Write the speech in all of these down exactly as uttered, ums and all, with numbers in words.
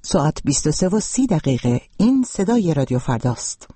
ساعت بیست و سه و سی دقیقه. این صدای رادیو فرداست.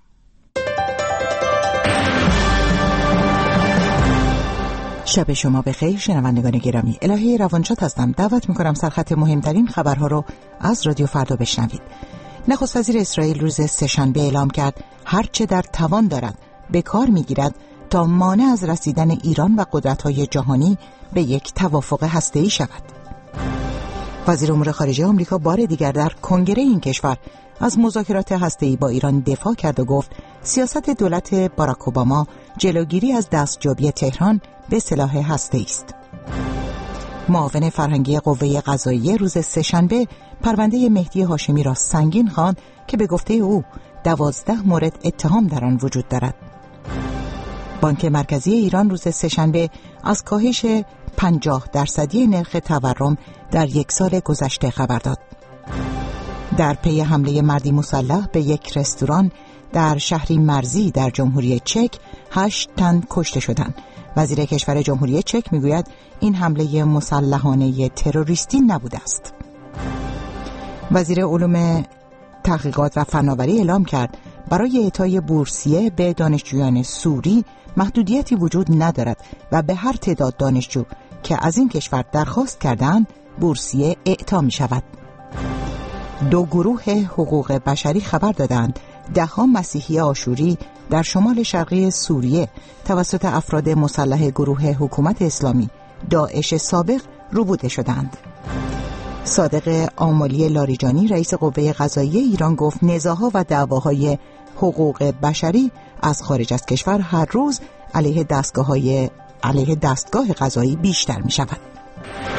شب شما بخیر شنوندگان گرامی. الهی روانشاد هستم. دعوت میکنم سرخط مهمترین خبرها رو از رادیو فردا بشنوید. نخست وزیر اسرائیل روز سه‌شنبه اعلام کرد هرچه در توان دارد به کار میگیرد تا مانع از رسیدن ایران و قدرت‌های جهانی به یک توافق هسته‌ای شود. وزیر امور خارجه آمریکا بار دیگر در کنگره این کشور از مذاکرات هسته‌ای با ایران دفاع کرد و گفت سیاست دولت باراک اوباما جلوگیری از دستیابی تهران به سلاح هسته‌ای است. معاون فرهنگی قوه قضاییه روز سه‌شنبه پرونده مهدی هاشمی را سنگین خواند که به گفته او دوازده مورد اتهام در آن وجود دارد. بانک مرکزی ایران روز سه‌شنبه از کاهش پنجاه درصدی نرخ تورم در یک سال گذشته خبر داد. در پی حمله مردی مسلح به یک رستوران در شهری مرزی در جمهوری چک هشت تن کشته شدند. وزیر کشور جمهوری چک میگوید این حمله مسلحانه تروریستی نبوده است. وزیر علوم تحقیقات و فناوری اعلام کرد برای اعطای بورسیه به دانشجویان سوری محدودیتی وجود ندارد و به هر تعداد دانشجو که از این کشور درخواست کردند بورسیه اعطا می شود. دو گروه حقوق بشری خبر دادند ده‌ها مسیحی آشوری در شمال شرقی سوریه توسط افراد مسلح گروه حکومت اسلامی داعش سابق روبوده شدند. صادق آملی لاریجانی رئیس قوه قضاییه ایران گفت نزاع‌ها و دعواهای حقوق بشری از خارج از کشور هر روز علیه دستگاه‌های علیه دستگاه قضایی بیشتر می شود.